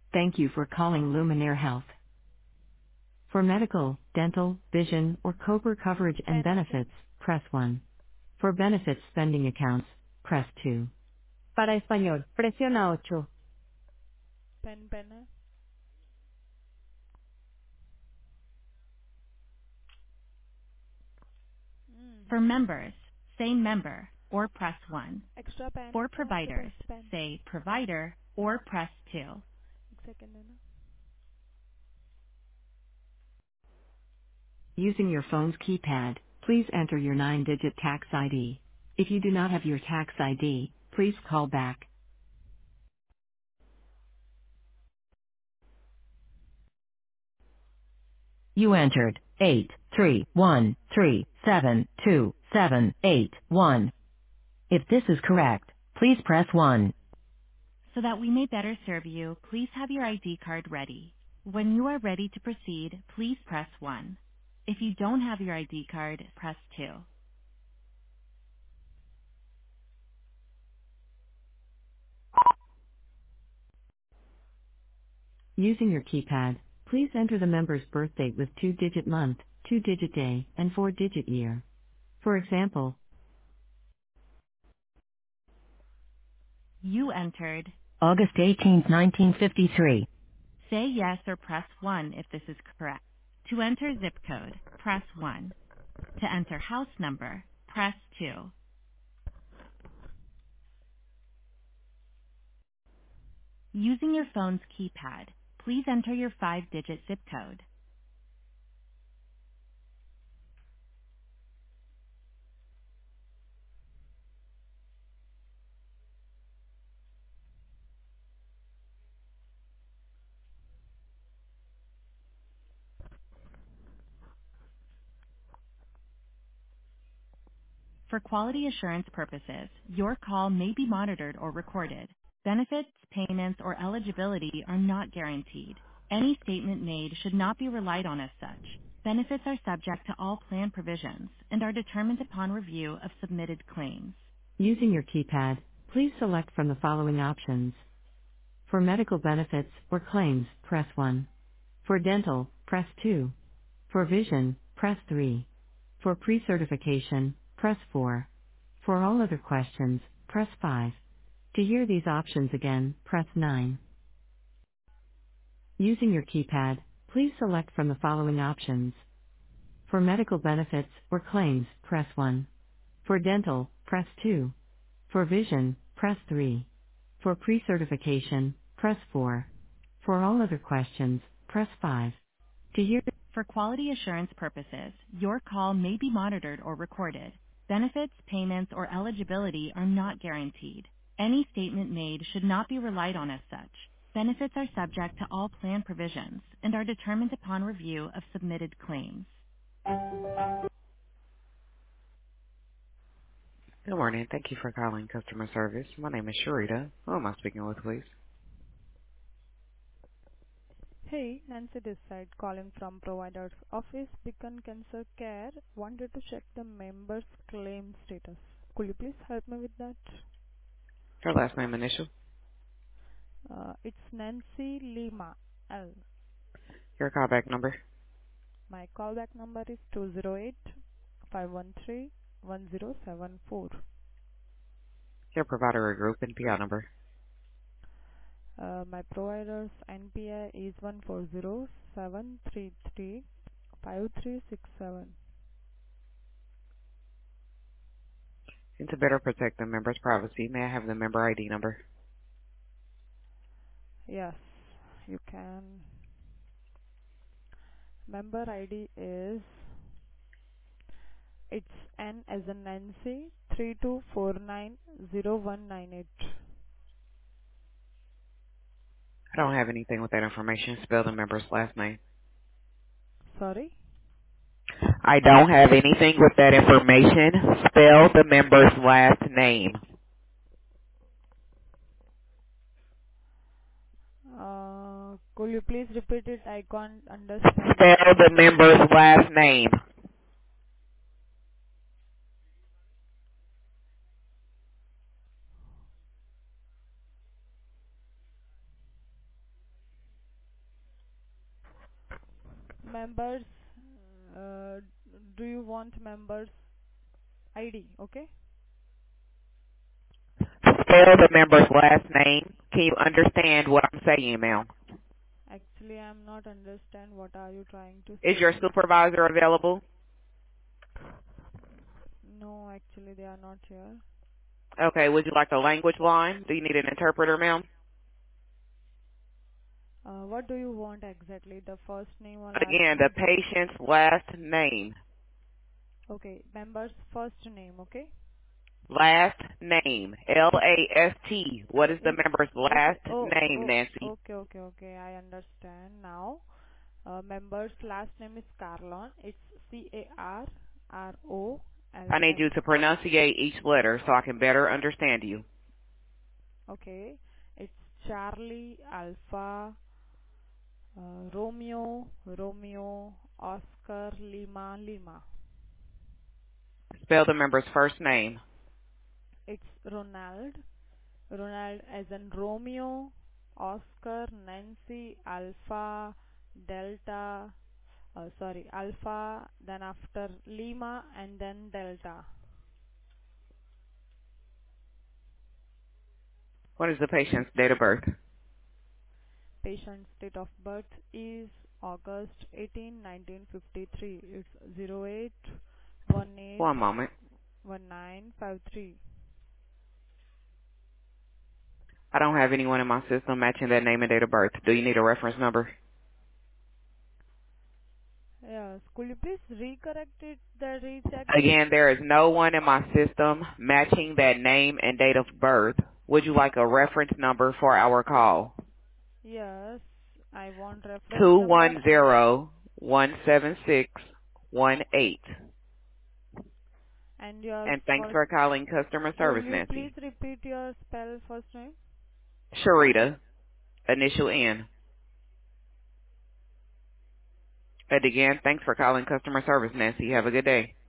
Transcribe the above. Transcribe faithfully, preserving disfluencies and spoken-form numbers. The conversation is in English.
Thank you for calling Luminaire Health. For medical, dental, vision, or COBRA coverage and Pen, benefits, press one. For benefits spending accounts, press two. Para español, presiona ocho. pen, pen. है. For hmm. members, say member or press one. Extra pen. For क्या आपके providers, पास pen? say provider or press two. एक second है ना. Using your phone's keypad, please enter your nine-digit tax I D. If you do not have your tax I D, please call back. You entered eight three one three seven two seven eight one. If this is correct, please press one. So that we may better serve you, please have your I D card ready. When you are ready to proceed, please press one. If you don't have your I D card, press two. Using your keypad, please enter the member's birth date with two-digit month, two-digit day, and four-digit year. For example, You entered. August eighteenth, nineteen fifty-three. Say yes or press one if this is correct. To enter zip code, press one. To enter house number, press two. Using your phone's keypad, please enter your five-digit zip code. For quality assurance purposes, your call may be monitored or recorded. Benefits, payments, or eligibility are not guaranteed. Any statement made should not be relied on as such. Benefits are subject to all plan provisions and are determined upon review of submitted claims. Using your keypad, please select from the following options. For medical benefits or claims, press one. For dental, press two. For vision, press three. For pre-certification, press four. For all other questions, press five. To hear these options again, press nine. Using your keypad, please select from the following options. For medical benefits or claims, press one. For dental, press two. For vision, press three. For pre-certification, press four. For all other questions, press five. To hear For quality assurance purposes, your call may be monitored or recorded. Benefits, payments, or eligibility are not guaranteed. Any statement made should not be relied on as such. Benefits are subject to all plan provisions and are determined upon review of submitted claims. Good morning. Thank you for calling customer service. My name is Sharita. Who am I speaking with, please? Hey, Nancy this side calling from provider's office, Beacon Cancer Care. Wanted to check the member's claim status. Could you please help me with that? Her last name initial. Uh, it's Nancy Lima L. Your callback number. My callback number is two zero eight, five one three, one zero seven four. Your provider or group N P I number. Uh, my provider's N P I is one four zero seven three three five three six seven. And to better protect the member's privacy, may I have the member I D number? Yes, you can. Member I D is, it's N as in Nancy, three two four nine zero one nine eight. I don't have anything with that information. Spell the member's last name. Sorry? I don't have anything with that information. Spell the member's last name. Uh, could you please repeat it? I can't understand. Spell the member's last name. members, uh, do you want members I D? Okay. Spell the member's last name. Can you understand what I'm saying, ma'am? Actually, I'm not understand what are you trying to Is your say. supervisor available? No, actually they are not here. Okay, would you like a language line? Do you need an interpreter, ma'am? Uh, what do you want exactly? The first name or last Again, the name? patient's last name. Okay, member's first name, okay? Last name. L A S T. What is the It's, member's okay, last oh, name, oh, Nancy? okay, okay, okay, I understand now. Uh, member's last name is Carlon. It's C A R R O L I need N. you to pronunciate each letter so I can better understand you. Okay, it's Charlie, Alpha, uh, Romeo, Romeo, Oscar, Lima, Lima. Spell the member's first name. It's Ronald, Ronald as in Romeo, Oscar, Nancy, Alpha, Delta, uh, sorry, Alpha, then after Lima, and then Delta. What is the patient's date of birth? Patient's date of birth is August eighteenth, nineteen fifty-three. It's zero eight one eight One moment. one nine five three. I don't have anyone in my system matching that name and date of birth. Do you need a reference number? Yes, could you please recorrect it, the recheck it? Again, there is no one in my system matching that name and date of birth. Would you like a reference number for our call? Yes, I want reference Two number. one zero one seven six one eight. And your And thanks first, for calling customer could service, you please Nancy. repeat your spell first name? Sharita, initial N. And again, thanks for calling customer service, Nancy. Have a good day.